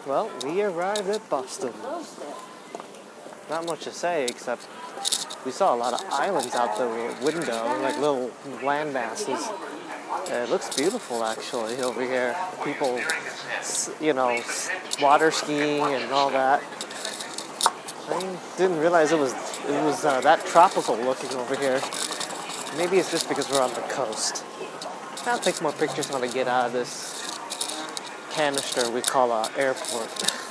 Well, we arrived at Boston. Not much to say except we saw a lot of islands out the window, like little land masses. It looks beautiful actually over here. People, water skiing and all that. I didn't realize it was that tropical looking over here. Maybe it's just because we're on the coast. I'll take more pictures when I get out of this canister we call an airport.